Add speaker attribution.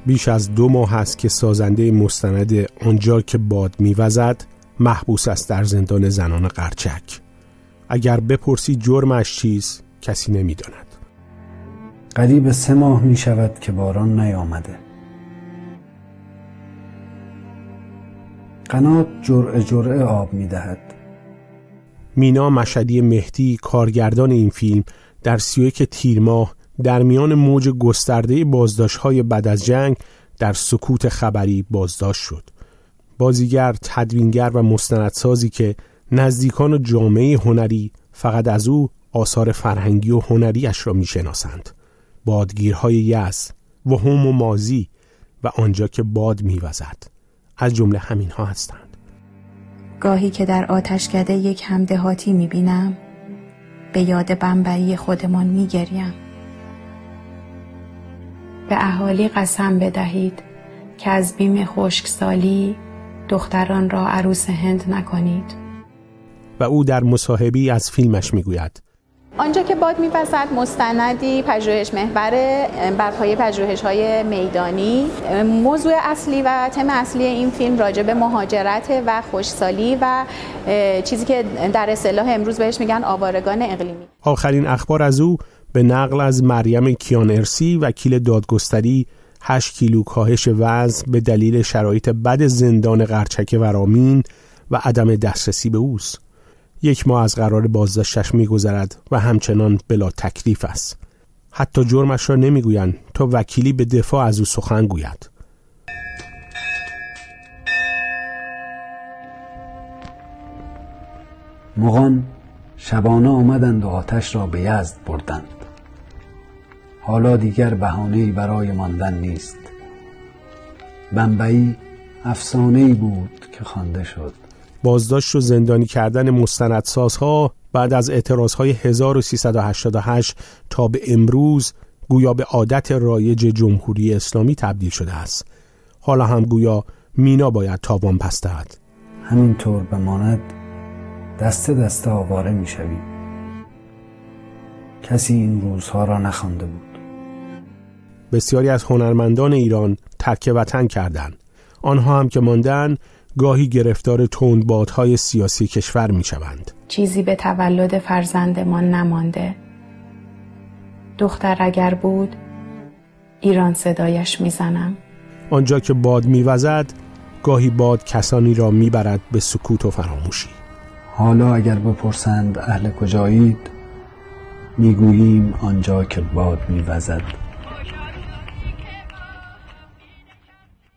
Speaker 1: بیش از 2 ماه است که سازنده مستند آنجا که باد می‌وزد محبوس است در زندان زنان قرچک. اگر بپرسی جرمش چیست کسی نمی‌داند.
Speaker 2: قریب 3 ماه می‌شود که باران نیامده. قنات جرعه جرعه آب می‌دهد.
Speaker 1: مینا مشهدی مهدی کارگردان این فیلم در 31 تیر ماه در میان موج گسترده بازداشت‌های بعد از جنگ در سکوت خبری بازداشت شد. بازیگر، تدوینگر و مستندسازی که نزدیکان و جامعه هنری فقط از او آثار فرهنگی و هنریش را می‌شناسند. بادگیرهای یأس، وهم و ماضی و آنجا که باد می‌وزد از جمله همین‌ها هستند.
Speaker 3: گاهی که در آتشکده یک همدهاتی می‌بینم به یاد بمبئی خودمان می‌گریم. به اهالی قسم بدهید که از بیم خشکسالی دختران را عروس هند نکنید.
Speaker 1: و او در مصاحبه‌ای از فیلمش میگوید:
Speaker 4: آنجا که باد می‌وزد مستندی پژوهش محور بر پایه پژوهش‌های میدانی. موضوع اصلی و تم اصلی این فیلم راجع به مهاجرت و خشکسالی و چیزی که در اصطلاح امروز بهش میگن آوارگان اقلیمی.
Speaker 1: آخرین اخبار از او به نقل از مریم کیانرسی وکیل دادگستری 8 کیلو کاهش وزن به دلیل شرایط بد زندان قرچک ورامین و عدم دسترسی به اوست. 1 ماه از قرار بازداشتش می‌گذرد و همچنان بلا تکلیف است. حتی جرمش را نمی‌گویند تا وکیلی به دفاع از او سخن گوید.
Speaker 2: مغان شبانه آمدند و آتش را به یزد بردند. حالا دیگر بهانه‌ای برای ماندن نیست. بمبئی افسانه‌ای بود که خوانده شد.
Speaker 1: بازداشت و زندانی کردن مستندسازها بعد از اعتراضهای 1388 تا به امروز گویا به عادت رایج جمهوری اسلامی تبدیل شده است. حالا هم گویا مینا باید تاوان پس دهد.
Speaker 2: همینطور بماند دسته دسته آواره میشویم. کسی این روزها را نخوانده بود.
Speaker 1: بسیاری از هنرمندان ایران ترک وطن کردند. آنها هم که ماندن گاهی گرفتار تندبادهای سیاسی کشور میشوند.
Speaker 3: چیزی به تولد فرزندمان نمانده. دختر اگر بود ایران صدایش میزنم.
Speaker 1: آنجا که باد میوزد گاهی باد کسانی را میبرد به سکوت و فراموشی.
Speaker 2: حالا اگر بپرسند اهل کجایید میگوییم آنجا که باد میوزد.